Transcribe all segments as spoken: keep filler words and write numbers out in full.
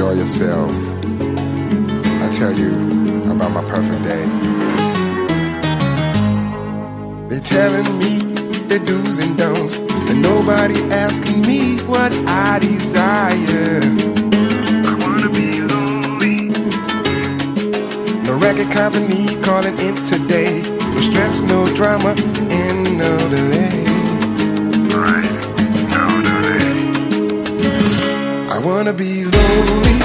enjoy yourself, I tell you about my perfect day. They're telling me the do's and don'ts, and nobody asking me what I desire. I wanna be lonely. No record company calling in today. No stress, no drama, and no delay. Right, no delay. I wanna be lonely.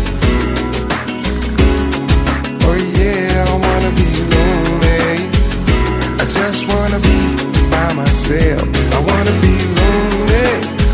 Oh yeah, I wanna be lonely. I just wanna be by myself. I wanna be lonely.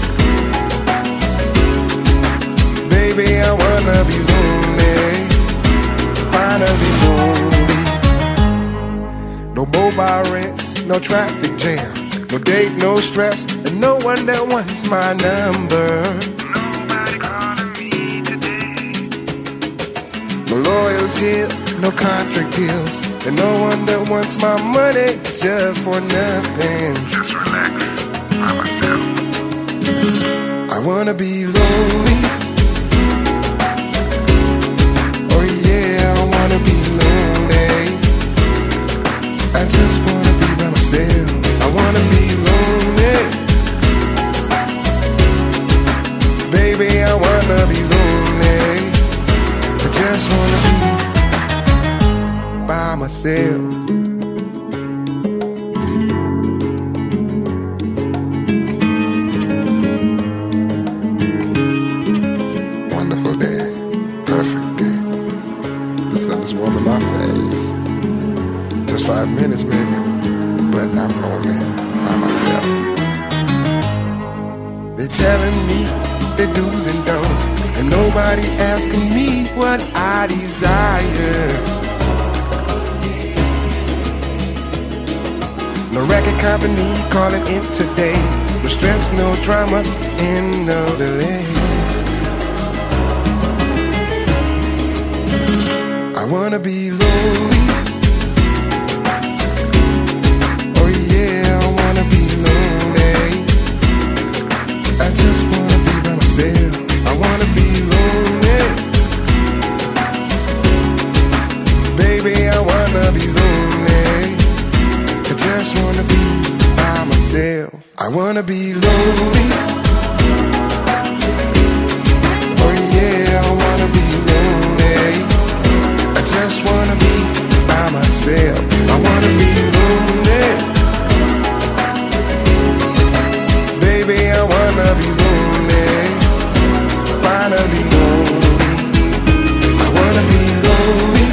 Baby, I wanna be lonely. Finally lonely. No mobile rents, no traffic jam, no date, no stress, and no one that wants my number. Nobody calling me today. No lawyers here, no contract deals, and no one that wants my money just for nothing. Just relax, by myself. I wanna be lonely. Oh yeah, I wanna be lonely. I just wanna be by myself. I wanna be lonely. Baby, I wanna be lonely. I just wanna be by myself. Wonderful day, perfect day. The sun is warming my face. Just five minutes maybe, but I'm lonely by myself. They're telling me the do's and don'ts, and nobody asking me what I desire. No record company calling in today. No stress, no drama, and no delay. I wanna be lonely. Oh yeah, I wanna be lonely. I just wanna be by myself. I wanna be lonely. Baby, I wanna be lonely. I just wanna be by myself. I wanna be lonely. Oh yeah, I wanna be lonely. I just wanna be by myself. I wanna be lonely. Baby, I wanna be lonely. Finally lonely. I wanna be lonely.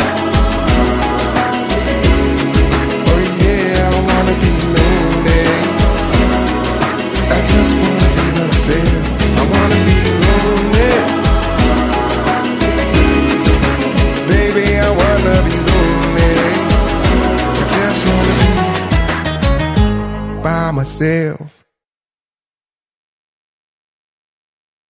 Oh yeah, I wanna be lonely. I just wanna be myself. I wanna be lonely. Baby, I wanna be lonely. I just wanna be by myself.